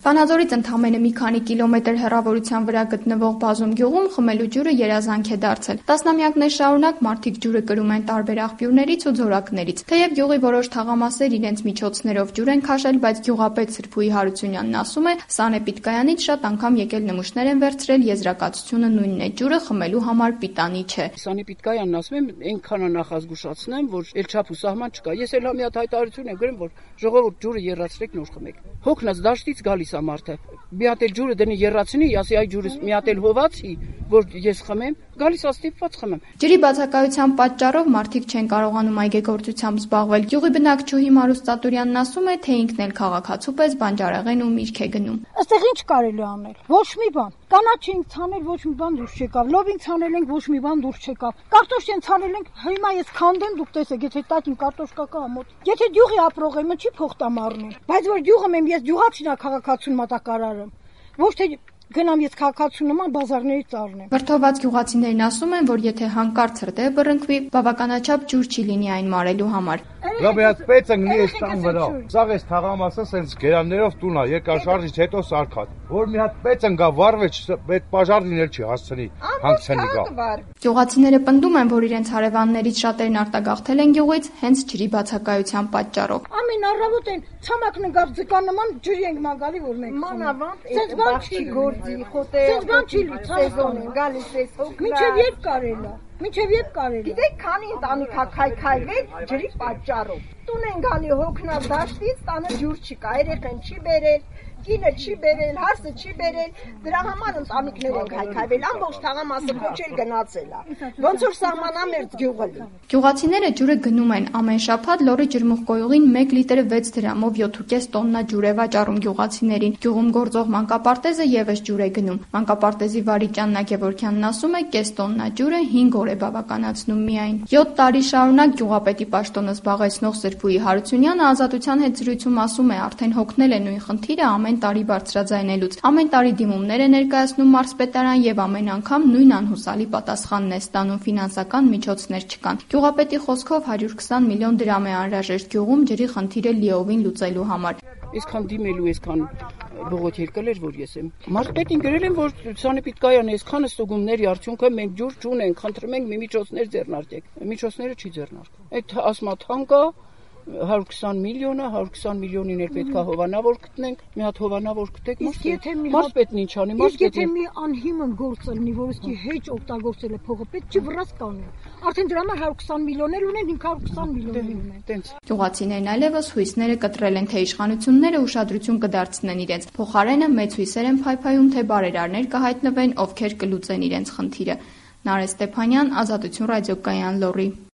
Վանաձորից ընդամենը մի քանի կիլոմետր հեռավորության վրա գտնվող Բազում գյուղում խմելու ջուրը երազանք է դարձել։ Տասնամյակներ շարունակ մարդիկ ջուրը կրում են տարբեր աղբյուրներից ու ձորակներից։ Թեև գյուղի որոշ թաղամասեր իրենց միջոցներով ջուր են քաշել, բայց գյուղապետ Սրփուհի Հարությունյանն ասում է, Սանեպիտկայանից շատ անգամ եկել նմուշներ են վերցրել, եզրակացությունը նույնն է՝ ջուրը խմելու համար պիտանի չէ։ Սանեպիտկայանն ասում եմ, այնքան նախազգուշացնեմ, որ էլ չափ ու սահման չկա։ Ես էլ մի հատ հայտարարություն եմ գրում, որ ժողովուրդ ջուրը եռացրեք, նոր խմեք։ Հոգնած դաշտից գալիս է մարդը։ Մի հատ էլ ջուրը դնի եռացնի, ասի այ ջուրս մի հատ էլ հովացի, որ ես խմեմ, գալիս է ստիպված խմեմ։ Ջրի բացակայության պատճառով մարդիկ չեն կարողանում այգեգործությամբ զբաղվել։ Գյուղի բնակչուհի Մարուս Ծատուրյանն ասում է, թե ինքն էլ քաղաքացու պես բանջարեղեն ու միրգ է գնում։ Այստեղ ինչ կարելի անել։ Ոչ մի բան։ Կանաչ ենք ցանել, ոչ մի բան դուրս չեկավ։ Լոբին ցանել ենք, ոչ մի բան դուրս չեկավ։ Կարտոշկան ցանել ենք, հիմա ես քանդեմ, դուք տեսեք, եթե տակին կարտոշկա կա մոտ։ Եթե գյուղի ապրող եմ, չի փող տամ առնում։ Բայց որ գյուղում եմ, ես գյուղացին քաղաքացուն մատակարարեմ։ Ոչ թե գնամ ես քաղաքացու նման բազարներից առնեմ։ Վրդոված գյուղացիներն ասում են, որ եթե հանկարծ հրդեհ բռնկվի, բավականաչափ ջուր չի լինի այն մարելու համար։ Լոբիած պեցը գնի էս տան վրա։ Սաղ էս թաղամասը սենց գերաններով տուն է, երկաշարժից հետո սարքած։ Որ մի հատ պեցը գա վառվեց, այդ պաժարին էլ չի հասցնի, հանգցնի գա։ Գյուղացիները պնդում են, որ իրենց հարևաններից շատերն արտագաղթել են գյուղից հենց ջրի բացակայության պատճառով։ Ամեն առավոտ են ցամաքն գավ ձկան նման ջրի ենք մագալի որ մենք։ Մանավանդ այդ բախչի գործի խոտե սեզոնին գալիս է։ Մինչև երբ կարելի է։ Մինչև երբ կարելի։ Գիտեք, քանի ընտանիք է քայքայվել ջրի պատճառով։ Տուն են գալի հոգնած դաշտից, տանը ջուր չկա, երեխեն չի բերել, կինը չի բերել, հասը չի բերել, դրա համար ընտանիքներ են քայքայվել, ամբողջ թաղամասը փոչել գնացել է։ Ոնց որ սահմանամերձ գյուղը լի։ Գյուղացիները ջուրը գնում են ամեն շաբաթ լորի ջրմուղկոյուղին 1 լիտրը 6 դրամով 7.5 տոննա ջուր է վաճառում գյուղացիներին։ Գյուղում գործող մանկապարտեզը եւս ջուր է գնում։ Մանկապարտեզի վարիչ Աննա Գևորգյանն ասում է, կես տոննա ջուրը 5 օր է բավականացնում միայն։ 7 տարի շարունակ գյուղապետի պաշտոնը զբաղեցնող Սրփուհի Հարությունյանը Ազատության հետ զրույցում ասում է, արդեն հոգնել է նույն խնդիրը ամեն տարի բարձրաձայնելուց։ Ամեն տարի դիմումներ է ներկայացնում մարզպետարան եւ ամեն անգամ նույն անհուսալի պատասխանն է ստանում՝ ֆինանսական միջոցներ չկան։ Գյուղապետի խոսքով 120 միլիոն դրամ է անհրաժեշտ գյուղում ջրի խնդիրը լիովին լուծելու համար։ Այսքան դիմելու, այսքան բողոք եկել էր, որ ես եմ։ Մարզպետին գրել եմ, որ Սանեպիտկայանը այսքան ստուգումների արդյունքը մենք ջուր չունենք, խնդրում ենք մի միջոցներ ձեռնարկեք։ Միջոցները չի ձեռնարկում։ Այդ ասմաթան կա 120 միլիոնին էլ պետք է հովանավոր գտնենք, մի հատ հովանավոր գտեք, մարզպետն ինչ անի, մարզպետը մի անհիմն գործ լինի, որ իսկի հեչ օգտագործել է փողը, պետք չի վրաս կանեն։ Արդեն դրա համար 120 միլիոներ ունեն, 520 միլիոներ ունեն։ Տենց։ Գյուղացիներն այլևս հույսները կտրել են, թե իշխանությունները ուշադրություն կդարձնեն իրենց։ Փոխարենը մեծ հույսեր են փայփայում, թե բարերարներ կհայտնվեն, ովքեր կլուծեն իրենց խնդիրը։ Նարէ Ստեփանյան, Ազատություն ռադիոկայան, Լոռի։